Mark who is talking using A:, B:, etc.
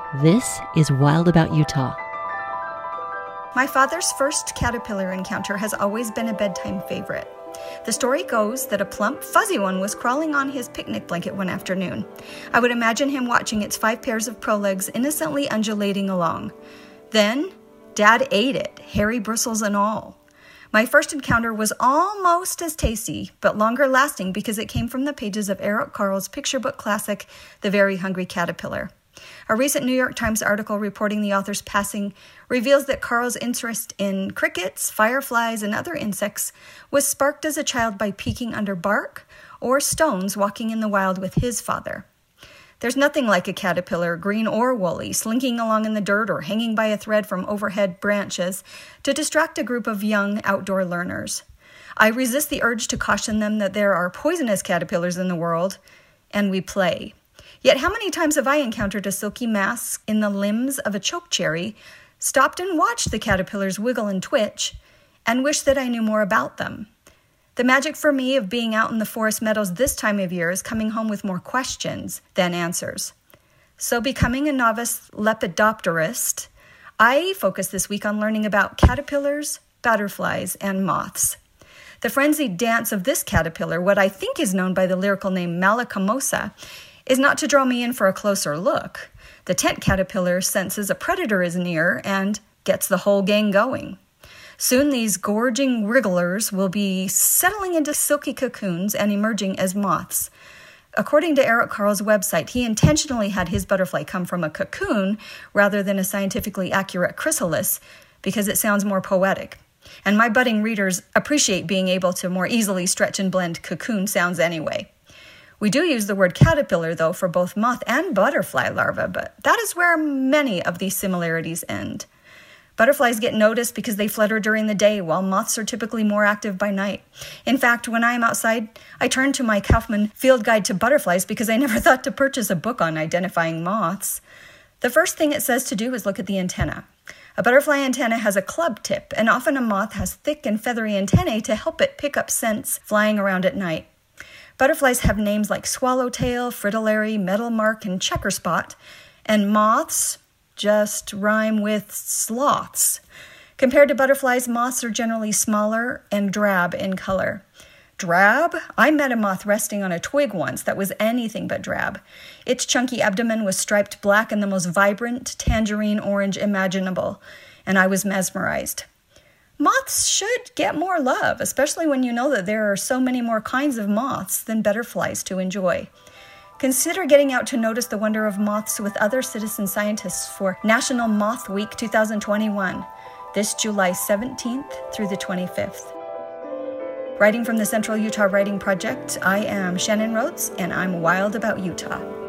A: This is Wild About Utah.
B: My father's first caterpillar encounter has always been a bedtime favorite. The story goes that a plump, fuzzy one was crawling on his picnic blanket one afternoon. I would imagine him watching its 5 pairs of prolegs innocently undulating along. Then, Dad ate it, hairy bristles and all. My first encounter was almost as tasty, but longer lasting because it came from the pages of Eric Carle's picture book classic, The Very Hungry Caterpillar. A recent New York Times article reporting the author's passing reveals that Carle's interest in crickets, fireflies, and other insects was sparked as a child by peeking under bark or stones walking in the wild with his father. There's nothing like a caterpillar, green or woolly, slinking along in the dirt or hanging by a thread from overhead branches to distract a group of young outdoor learners. I resist the urge to caution them that there are poisonous caterpillars in the world, and we play. Yet how many times have I encountered a silky mass in the limbs of a chokecherry, stopped and watched the caterpillars wiggle and twitch, and wished that I knew more about them. The magic for me of being out in the forest meadows this time of year is coming home with more questions than answers. So becoming a novice lepidopterist, I focus this week on learning about caterpillars, butterflies, and moths. The frenzied dance of this caterpillar, what I think is known by the lyrical name Malacomosa, is not to draw me in for a closer look. The tent caterpillar senses a predator is near and gets the whole gang going. Soon these gorging wrigglers will be settling into silky cocoons and emerging as moths. According to Eric Carle's website, he intentionally had his butterfly come from a cocoon rather than a scientifically accurate chrysalis because it sounds more poetic. And my budding readers appreciate being able to more easily stretch and blend cocoon sounds anyway. We do use the word caterpillar, though, for both moth and butterfly larvae, but that is where many of these similarities end. Butterflies get noticed because they flutter during the day, while moths are typically more active by night. In fact, when I am outside, I turn to my Kaufman Field Guide to Butterflies because I never thought to purchase a book on identifying moths. The first thing it says to do is look at the antenna. A butterfly antenna has a club tip, and often a moth has thick and feathery antennae to help it pick up scents flying around at night. Butterflies have names like swallowtail, fritillary, metalmark, and checkerspot, and moths just rhyme with sloths. Compared to butterflies, moths are generally smaller and drab in color. Drab? I met a moth resting on a twig once that was anything but drab. Its chunky abdomen was striped black in the most vibrant tangerine orange imaginable, and I was mesmerized. Moths should get more love, especially when you know that there are so many more kinds of moths than butterflies to enjoy. Consider getting out to notice the wonder of moths with other citizen scientists for National Moth Week 2021, this July 17th through the 25th. Writing from the Central Utah Writing Project, I am Shannon Rhodes, and I'm wild about Utah.